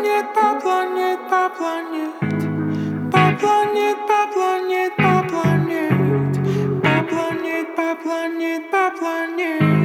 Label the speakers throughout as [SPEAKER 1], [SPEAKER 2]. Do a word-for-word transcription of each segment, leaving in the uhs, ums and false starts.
[SPEAKER 1] планет, по планет, по планет, по планет, по планет, по планет, по планет, по планет, по планет.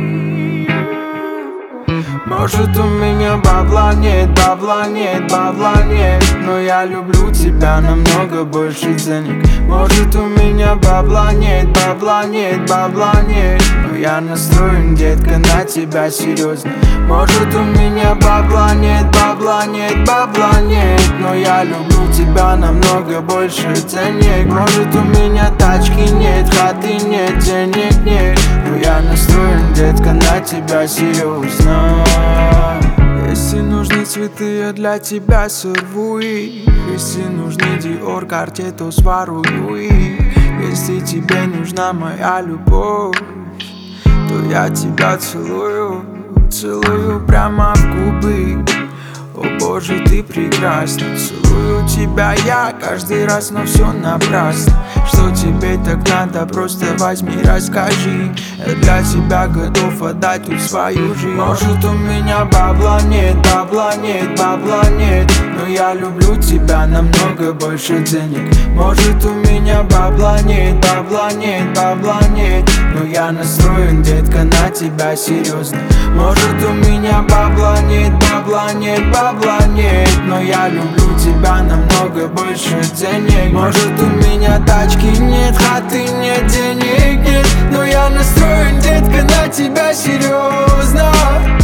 [SPEAKER 1] Может, у меня бабла нет, бабла нет, бабла нет, но я люблю тебя намного больше денег. Может, у меня бабла нет, бабла нет, бабла нет, но я настроен, детка, на тебя серьезно. Может, у меня бабла нет, бабла нет, бабла нет, но я люблю тебя намного больше денег. Может, у меня тачки нет, хаты нет, денег нет, но я настроен, детка, на тебя серьезно. Если нужны цветы, я для тебя сорву их. Если нужны Dior, Cartier, то сворую их. Если тебе нужна моя любовь, то я тебя целую, целую прямо в губы. О боже, ты прекрасна. Целую тебя я каждый раз, но все напрасно. Что тебе так надо, просто возьми, расскажи. Я для тебя готов отдать тут свою жизнь. Может, у меня бабла нет, бабла нет, бабла нет, но я люблю тебя намного больше денег. Может, у меня бабла нет, бабла нет, бабла нет, но я настроен, детка, на тебя серьезно. Может, у меня бабла нет, бабла нет, бабла нет, но я люблю тебя намного больше денег. Может, у меня тачки нет, хаты нет, денег нет, но я настроен, детка, на тебя серьезно.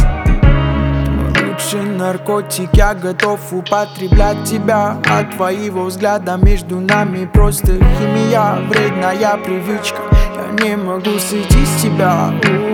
[SPEAKER 1] Лучший наркотик, я готов употреблять тебя. От твоего взгляда между нами просто химия, вредная привычка. Я не могу сойти с тебя.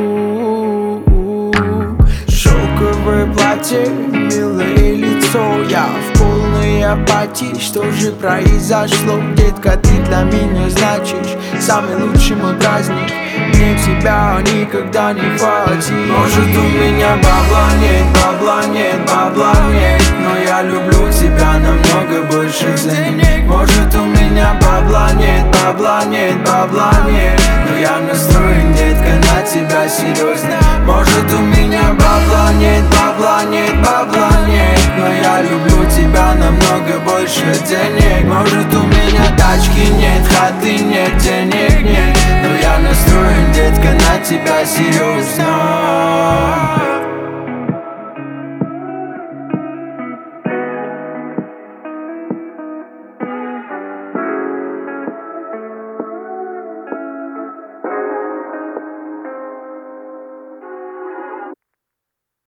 [SPEAKER 1] Шелковое платье, милое лицо, я в полной апатии. Что же произошло, детка, ты для меня значишь самый лучший мой праздник. Мне тебя никогда не хватит. Может, у меня бабла нет, бабла нет, бабла нет, но я люблю тебя намного больше денег. Может, у меня бабла нет, бабла нет, бабла нет, но я настроен, детка, на тебя серьезно. Может, у меня бабла нет, бабла нет, бабла нет, но я люблю тебя намного больше денег. Может, у меня тачки нет, хаты нет, денег нет, но я настроен, детка, на тебя серьезно.